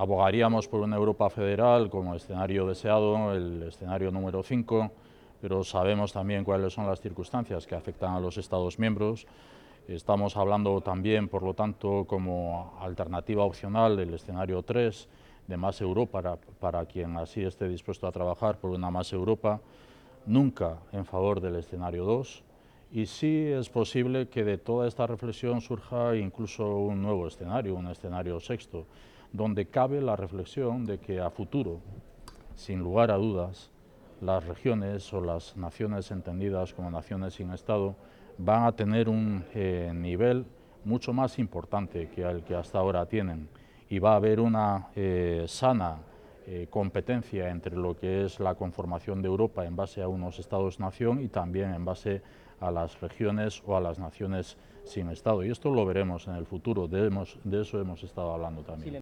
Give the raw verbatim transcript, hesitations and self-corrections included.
abogaríamos por una Europa federal como escenario deseado, el escenario número cinco, pero sabemos también cuáles son las circunstancias que afectan a los Estados miembros. Estamos hablando también, por lo tanto, como alternativa opcional del escenario tres, de más Europa, para, para quien así esté dispuesto a trabajar por una más Europa, nunca en favor del escenario dos. Y sí es posible que de toda esta reflexión surja incluso un nuevo escenario, un escenario sexto, donde cabe la reflexión de que a futuro, sin lugar a dudas, las regiones o las naciones entendidas como naciones sin Estado van a tener un eh, nivel mucho más importante que el que hasta ahora tienen, y va a haber una eh, sana eh, competencia entre lo que es la conformación de Europa en base a unos Estados-nación y también en base a las regiones o a las naciones sin Estado. Y esto lo veremos en el futuro, de, hemos, de eso hemos estado hablando también.